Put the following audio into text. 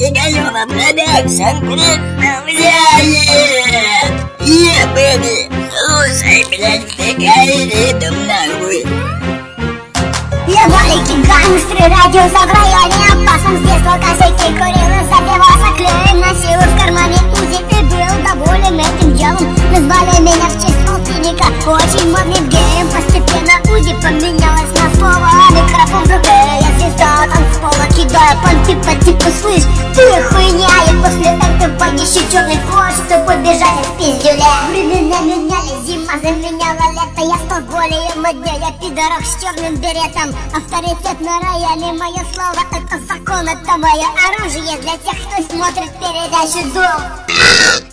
Оголёва Продакшн представляет! Ебаный! Слушай, блядь, втыкай ритм нахуй! Ебалики, гангстеры, радио заграя, не опасным с детства косяки курил и забивался клеем, носил в кармане УЗИ и был доволен этим делом. Назвали меня в честь полтинника, очень модным геем. Постепенно УЗИ поменялось на слово, микрофон в руке, я звезда танцпола, кидая понты по типу, слышь, ты хуйня. И после этого еще черный флот, чтобы побежать в пиздюле. Времена меняли, зима заменяла лето, я стал более моднее пидорок с черным беретом. Авторитет на рояле, мое слово это закон, это мое оружие для тех, кто смотрит передачу «Дом».